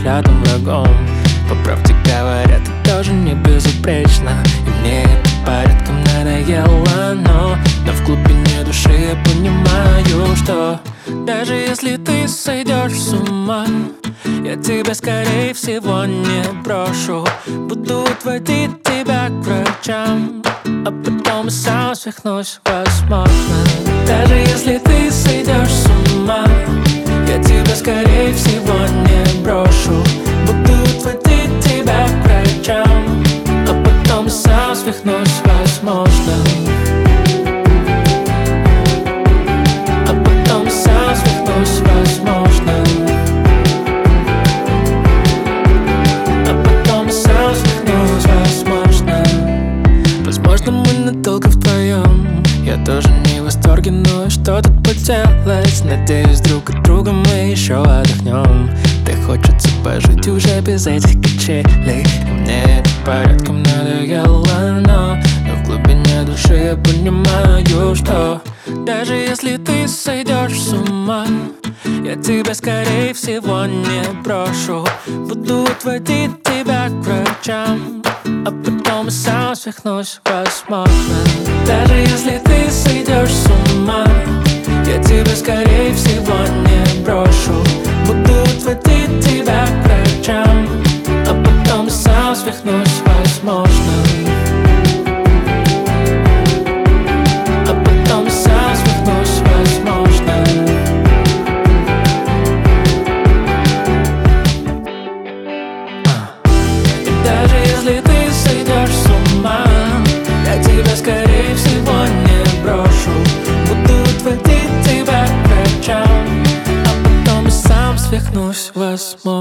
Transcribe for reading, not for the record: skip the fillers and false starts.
заклятым врагом. По правде говоря, ты тоже не безупречна, и мне это порядком надоело. Но в глубине души я понимаю, что даже если ты сойдешь с ума, я тебя скорее всего не брошу. Буду отводить тебя к врачам, а потом и сам свихнусь, возможно. Даже если ты сойдешь с ума, я тебя скорее всего не брошу. Буду отводить тебя к врачам, а потом и сам свихнусь, возможно. А потом и сам свихнусь, возможно. Возможно, мы надолго вдвоем. Я тоже не в восторге, но что тут поделать? Надеюсь, друг от друга мы еще отдохнем. Да хочется пожить уже без этих качелей, и мне это порядком надоело. Но в глубине души я понимаю, что даже если ты сойдешь с ума, я тебя скорее всего не брошу. Буду отводить тебя к врачам, а потом и сам свихнусь, возможно. Даже если ты сойдешь с ума, я тебя скорее всего не брошу. Буду отводить тебя к врачам, а потом и сам свихнусь, возможно. А потом и сам свихнусь, возможно. И даже если ты сойдешь с ума, я тебя скорее всего не брошу. Буду отводить тебя к врачам, а потом и сам свихнусь, возможно.